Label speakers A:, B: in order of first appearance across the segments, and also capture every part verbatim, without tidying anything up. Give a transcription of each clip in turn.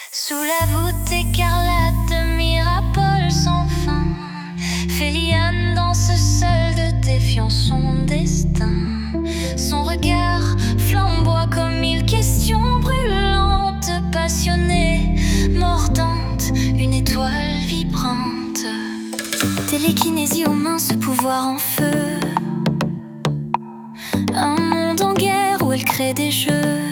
A: Sous la voûte écarlate de Mirapol sans fin, Féliane danse seule de défiant son destin. Son regard flamboie comme mille questions brûlantes, passionnée, mordante, une étoile vibrante. Télékinésie aux mains, ce pouvoir en feu. Un monde en guerre où elle crée des jeux.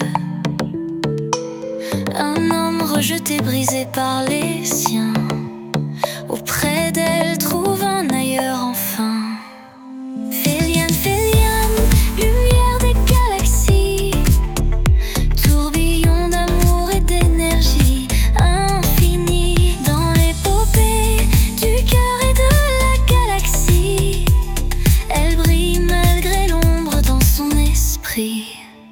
A: Un homme rejeté, brisé par les siens. Auprès d'elle trouve un ailleurs enfin. Féliane, Féliane, lumière des galaxies, tourbillon d'amour et d'énergie infinie. Dans l'épopée du cœur et de la galaxie, elle brille malgré l'ombre dans son esprit.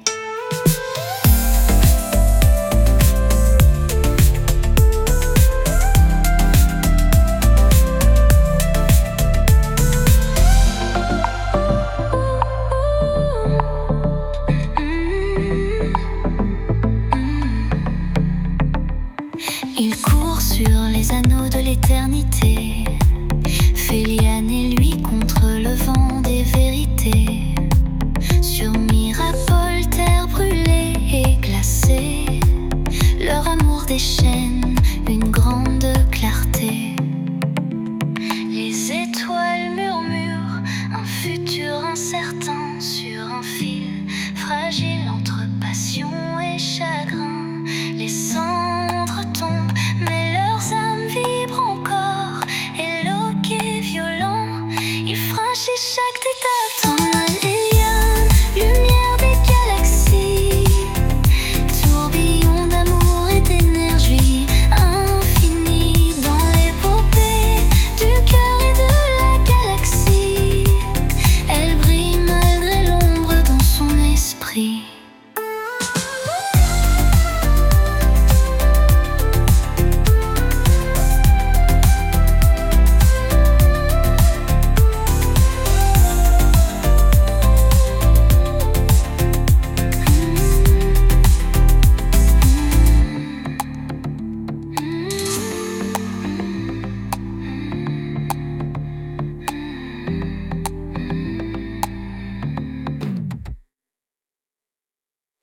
A: Il court sur les anneaux de l'éternité, Féliane et lui contre le vent des vérités. Sur Mirapol, terre brûlée et glacée, leur amour déchaîne